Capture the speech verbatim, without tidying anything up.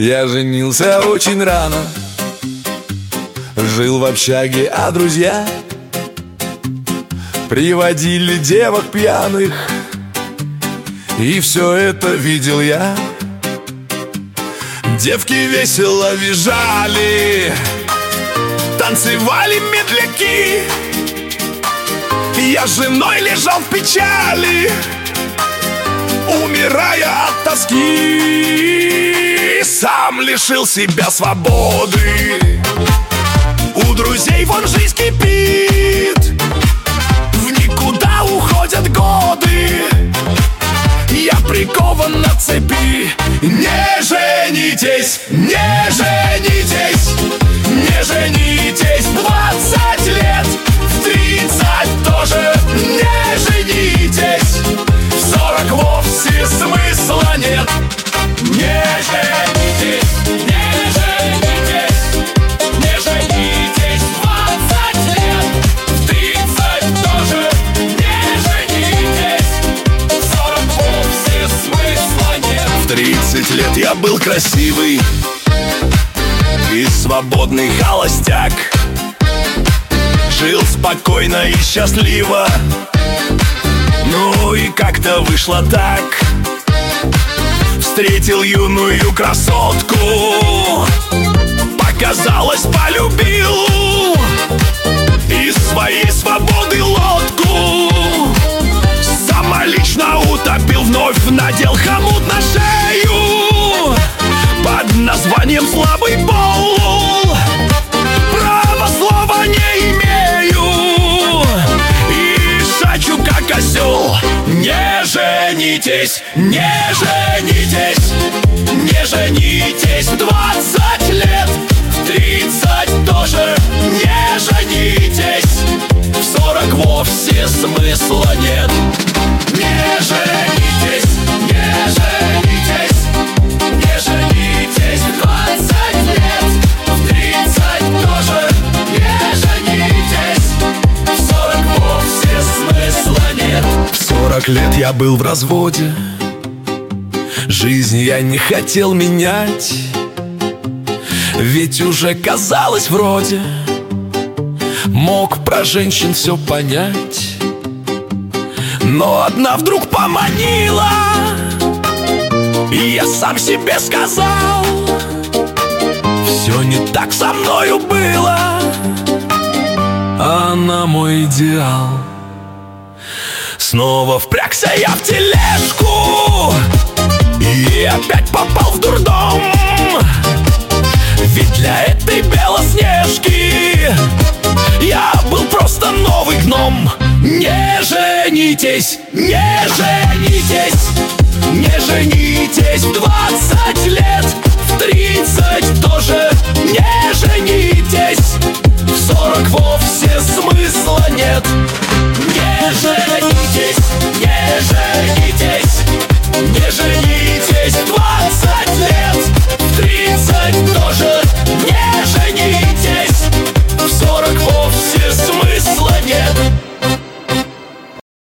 Я женился очень рано, жил в общаге, а друзья приводили девок пьяных, и все это видел я. Девки весело визжали, танцевали медляки. Я с женой лежал в печали, умирая от тоски. Сам лишил себя свободы, у друзей вон жизнь кипит, в никуда уходят годы. Я прикован на цепи. Не женитесь, не женитесь, не женитесь в двадцать лет, в тридцать тоже не женитесь, в сорок вовсе смысла нет. Не женитесь, не женитесь, не женитесь в двадцать лет, в тридцать тоже не женитесь, в сорок вовсе смысла нет. В тридцать лет я был красивый и свободный холостяк, жил спокойно и счастливо. Ну и как-то вышло так. Встретил юную красотку, показалось, полюбил, из своей свободы лодку самолично утопил. Вновь надел хомут на шею под названием слабый пол. Права слова не имею и шачу как осел. Не женитесь, не женитесь, не женитесь в двадцать лет, в тридцать тоже не женитесь, в сорок вовсе смысла нет. Не женитесь, не женитесь, не женитесь в двадцать лет, в тридцать тоже не женитесь, в сорок вовсе смысла нет. В сорок лет я был в разводе, жизнь я не хотел менять, ведь уже казалось вроде мог про женщин все понять. Но одна вдруг поманила, и я сам себе сказал: все не так со мною было, она мой идеал. Снова впрягся я в тележку и опять попал в дурдом, ведь для этой Белоснежки я был просто новый гном. Не женитесь, не женитесь, не женитесь в двадцать лет, в тридцать тоже не женитесь,